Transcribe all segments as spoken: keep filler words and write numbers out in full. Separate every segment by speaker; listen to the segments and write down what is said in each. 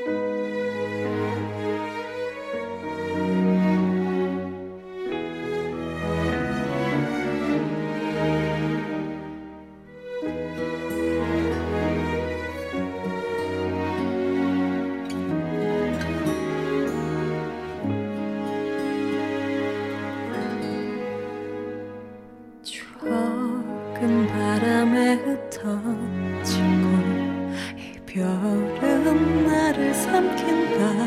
Speaker 1: 추억은 바람에 흩어지고 이별은 나를 삼킨다.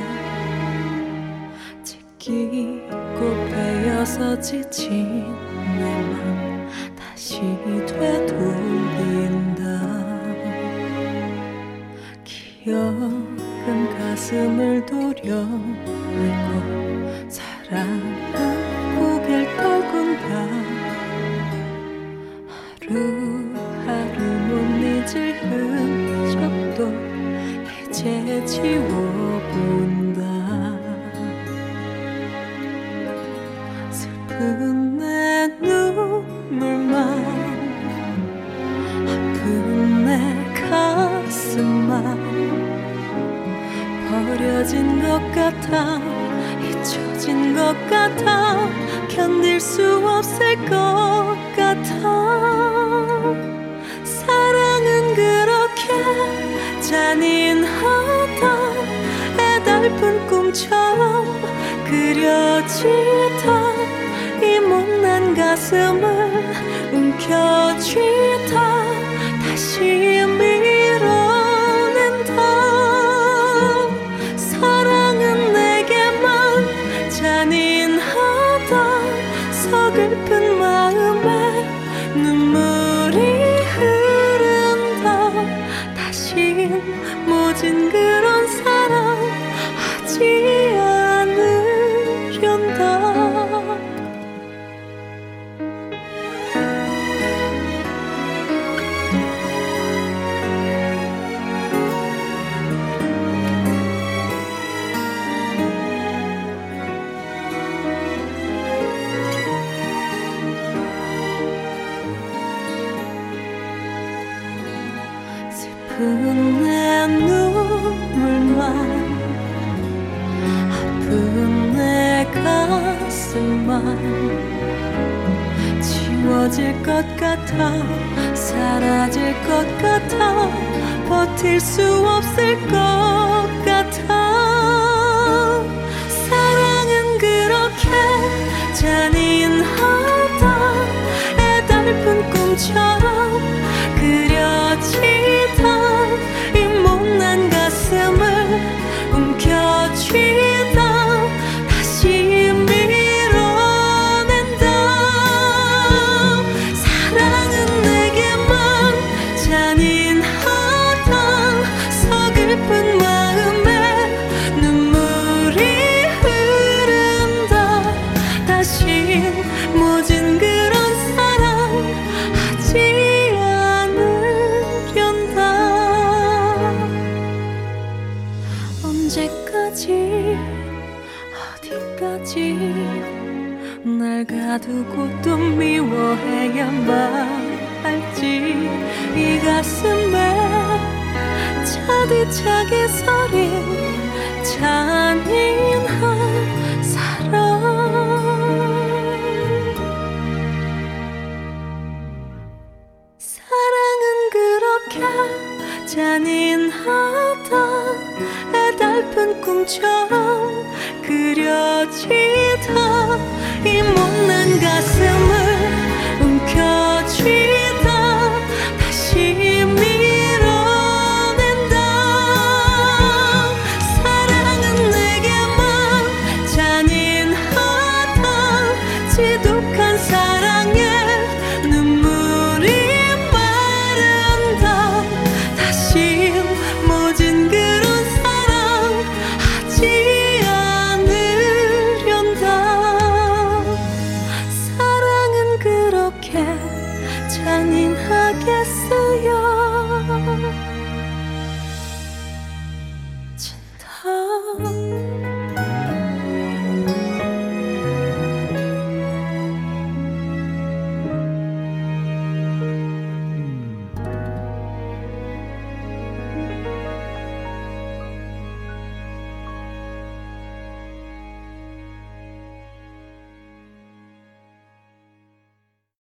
Speaker 1: 찢기고 베어서 지친 내 맘 다시 되돌린다. 기억은 가슴을 도려내고 사랑은 고개를 떨군다. 하루하루 못 잊을 흔적도 이제 지워본다. 슬픈 내 눈물만 아픈 내 가슴만 버려진 것 같아 잊혀진 것 같아 견딜 수 없을 것 같아. 사랑은 그렇게 잔인하다. 애달픈 꿈처럼 그려지다. 이 못난 가슴을 움켜쥐다. 다시 밀어낸다. 사랑은 내게만 잔인하다. 서글픈 마음에 눈물이 흐른다. 다신 모진 그런 사랑 하지 않으련다. 슬픈 내 눈물만 아픈 내 가슴만 지워질 것 같아 사라질 것 같아 버틸 수 없을 것 같아. 사랑은 그렇게 잔인하다. 애달픈 꿈처럼 그려지다. 이 못난 가슴을 움켜쥐다. 다시 밀어낸다. 사랑은 내게만 잔인하다. 서글픈 마음에 눈물이 흐른다. 다신 모진 그런 사랑 하지 않으련다. 언제까지 어디까지 날 가두고 또 미워해야만 할지. 이 가슴에 차디차게 서린 잔인한 사랑. 사랑은 그렇게 잔인하다. 애달픈 꿈처럼 그려지다. 이 못난 가슴을